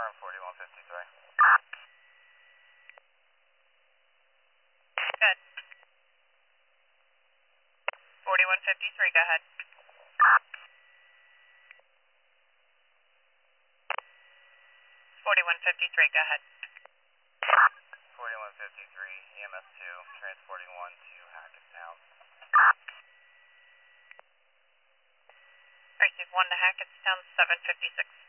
on 4153. Good. 4153, go ahead. 4153, go ahead. 4153, EMS 2, transporting 1 to Hackettstown. Received 1 to Hackettstown, 756.